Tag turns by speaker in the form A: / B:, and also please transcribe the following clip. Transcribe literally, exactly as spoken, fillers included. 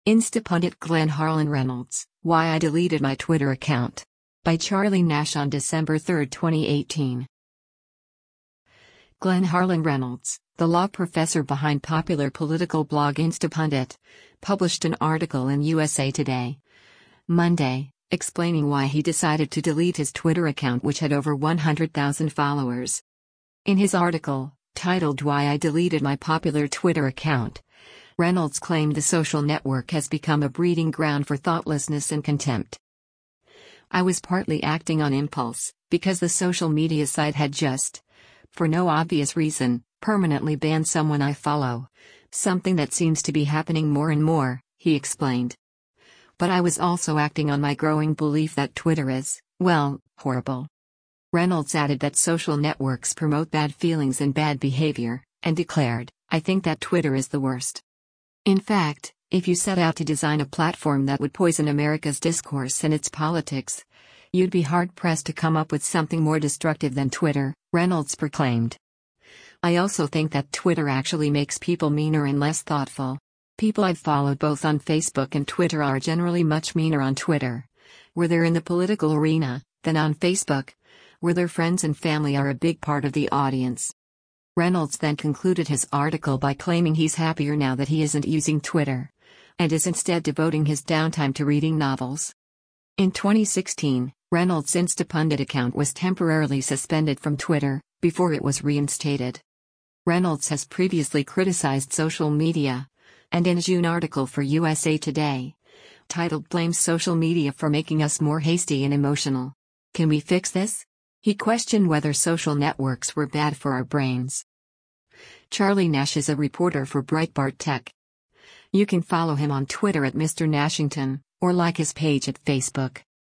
A: Instapundit Glenn Harlan Reynolds, Why I Deleted My Twitter Account. By Charlie Nash on December third, twenty eighteen. Glenn Harlan Reynolds, the law professor behind popular political blog Instapundit, published an article in U S A Today, Monday, explaining why he decided to delete his Twitter account, which had over one hundred thousand followers. In his article, titled Why I Deleted My Popular Twitter Account, Reynolds claimed the social network has become a breeding ground for thoughtlessness and contempt. I was partly acting on impulse, because the social media site had just, for no obvious reason, permanently banned someone I follow, something that seems to be happening more and more, he explained. But I was also acting on my growing belief that Twitter is, well, horrible. Reynolds added that social networks promote bad feelings and bad behavior, and declared, I think that Twitter is the worst. In fact, if you set out to design a platform that would poison America's discourse and its politics, you'd be hard-pressed to come up with something more destructive than Twitter, Reynolds proclaimed. I also think that Twitter actually makes people meaner and less thoughtful. People I've followed both on Facebook and Twitter are generally much meaner on Twitter, where they're in the political arena, than on Facebook, where their friends and family are a big part of the audience. Reynolds then concluded his article by claiming he's happier now that he isn't using Twitter, and is instead devoting his downtime to reading novels. In twenty sixteen, Reynolds' Instapundit account was temporarily suspended from Twitter, before it was reinstated. Reynolds has previously criticized social media, and in a June article for U S A Today, titled Blames Social Media for Making Us More Hasty and Emotional. Can we fix this? He questioned whether social networks were bad for our brains. Charlie Nash is a reporter for Breitbart Tech. You can follow him on Twitter at Mister Nashington, or like his page at Facebook.